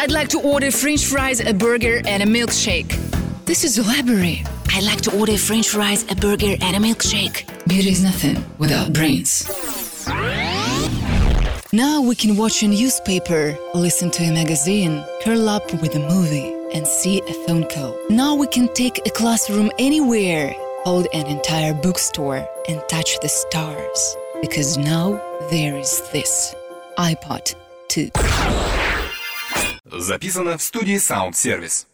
I'd like to order French fries, a burger, and a milkshake. This is the library. I'd like to order French fries, a burger, and a milkshake. Beauty is nothing without brains. Now we can watch a newspaper, listen to a magazine, curl up with a movie, and see a phone call. Now we can take a classroom anywhere, hold an entire bookstore, and touch the stars. Because now there is this iPod 2. Записано в студии Sound Service.